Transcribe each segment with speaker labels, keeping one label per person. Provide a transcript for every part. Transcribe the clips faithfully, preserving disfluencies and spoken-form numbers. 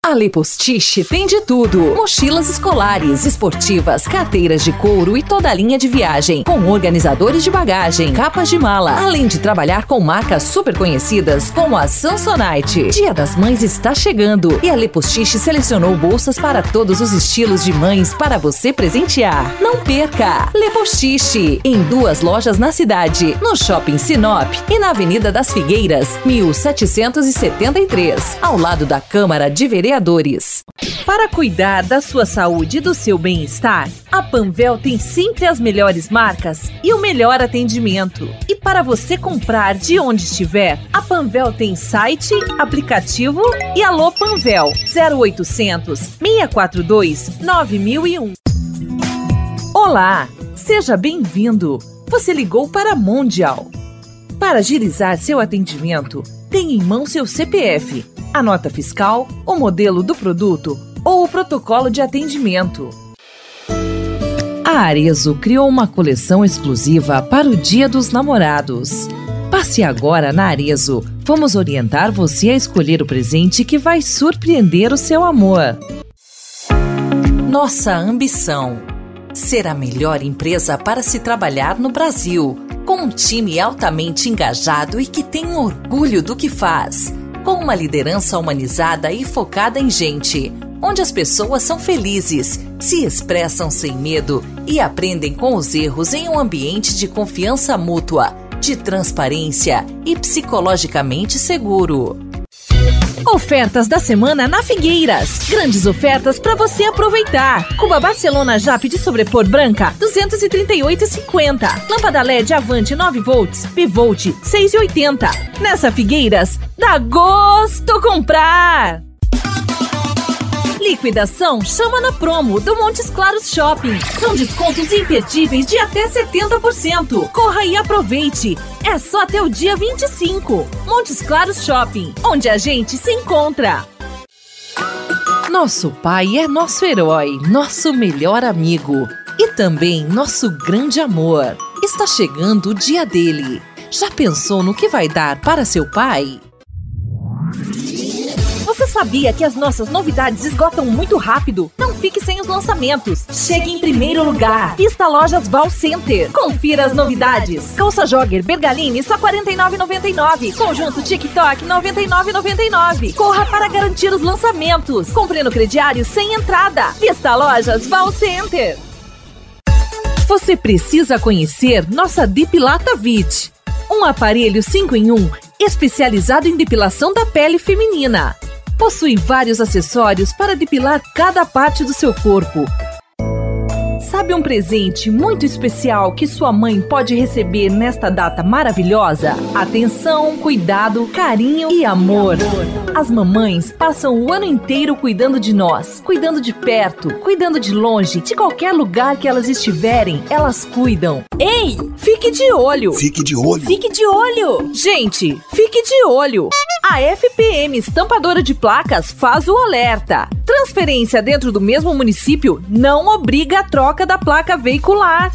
Speaker 1: A Le Postiche tem de tudo. Mochilas escolares, esportivas, carteiras de couro e toda a linha de viagem, com organizadores de bagagem, capas de mala, além de trabalhar com marcas super conhecidas como a Samsonite. Dia das Mães está chegando e a Le Postiche selecionou bolsas para todos os estilos de mães para você presentear. Não perca! Le Postiche, em duas lojas na cidade, no Shopping Sinop e na Avenida das Figueiras, mil setecentos e setenta e três, ao lado da Câmara de Vereadores.
Speaker 2: Para cuidar da sua saúde e do seu bem-estar, a Panvel tem sempre as melhores marcas e o melhor atendimento. E para você comprar de onde estiver, a Panvel tem site, aplicativo e Alô Panvel zero oitocentos, seis quatro dois, nove mil e um. Olá, seja bem-vindo. Você ligou para a Mondial. Para agilizar seu atendimento, tenha em mão seu C P F, a nota fiscal, o modelo do produto ou o protocolo de atendimento. A Arezzo criou uma coleção exclusiva para o Dia dos Namorados. Passe agora na Arezzo. Vamos orientar você a escolher o presente que vai surpreender o seu amor.
Speaker 1: Nossa ambição: ser a melhor empresa para se trabalhar no Brasil, com um time altamente engajado e que tem orgulho do que faz. Com uma liderança humanizada e focada em gente, onde as pessoas são felizes, se expressam sem medo e aprendem com os erros em um ambiente de confiança mútua, de transparência e psicologicamente seguro.
Speaker 2: Ofertas da semana na Figueiras. Grandes ofertas para você aproveitar. Cuba Barcelona Jap de sobrepor branca, duzentos e trinta e oito reais e cinquenta centavos. Lâmpada L E D Avante nove volts, Bivolt, seis reais e oitenta centavos. Nessa Figueiras, dá gosto comprar! Liquidação Chama na Promo do Montes Claros Shopping. São descontos imperdíveis de até setenta por cento. Corra e aproveite. É só até o dia vinte e cinco. Montes Claros Shopping, onde a gente se encontra.
Speaker 1: Nosso pai é nosso herói, nosso melhor amigo e também nosso grande amor. Está chegando o dia dele. Já pensou no que vai dar para seu pai?
Speaker 2: Você sabia que as nossas novidades esgotam muito rápido? Não fique sem os lançamentos. Chegue em primeiro lugar. Vista Lojas Val Center. Confira as novidades. Calça jogger Bergaline só quarenta e nove reais e noventa e nove centavos. Conjunto TikTok noventa e nove reais e noventa e nove centavos. Corra para garantir os lançamentos. Compre no crediário sem entrada. Vista Lojas Val Center. Você precisa conhecer nossa Depilata Vit. Um aparelho cinco em um especializado em depilação da pele feminina. Possui vários acessórios para depilar cada parte do seu corpo. Sabe um presente muito especial que sua mãe pode receber nesta data maravilhosa? Atenção, cuidado, carinho e amor. As mamães passam o ano inteiro cuidando de nós, cuidando de perto, cuidando de longe, de qualquer lugar que elas estiverem, elas cuidam. Ei, fique de olho!
Speaker 3: Fique de olho!
Speaker 2: Fique de olho! Gente, fique de olho! A F P M Estampadora de Placas faz o alerta. Transferência dentro do mesmo município não obriga a troca da placa veicular.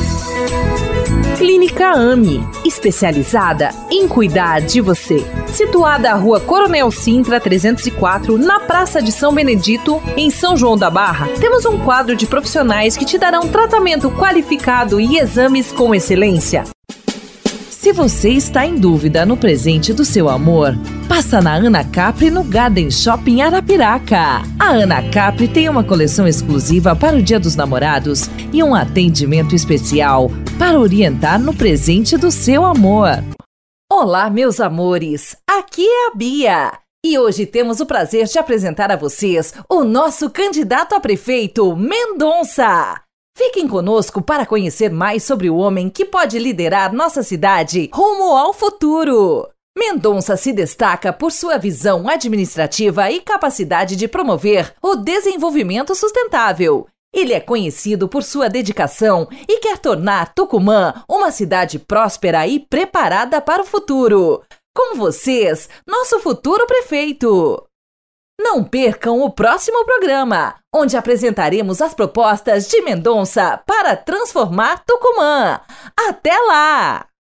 Speaker 2: Clínica AMI, especializada em cuidar de você. Situada à Rua Coronel Sintra trezentos e quatro, na Praça de São Benedito, em São João da Barra, temos um quadro de profissionais que te darão tratamento qualificado e exames com excelência.
Speaker 1: Se você está em dúvida no presente do seu amor, passa na Ana Capri no Garden Shopping Arapiraca. A Ana Capri tem uma coleção exclusiva para o Dia dos Namorados e um atendimento especial para orientar no presente do seu amor. Olá, meus amores! Aqui é a Bia e hoje temos o prazer de apresentar a vocês o nosso candidato a prefeito, Mendonça! Fiquem conosco para conhecer mais sobre o homem que pode liderar nossa cidade rumo ao futuro. Mendonça se destaca por sua visão administrativa e capacidade de promover o desenvolvimento sustentável. Ele é conhecido por sua dedicação e quer tornar Tucumã uma cidade próspera e preparada para o futuro. Com vocês, nosso futuro prefeito! Não percam o próximo programa, onde apresentaremos as propostas de Mendonça para transformar Tucumã. Até lá!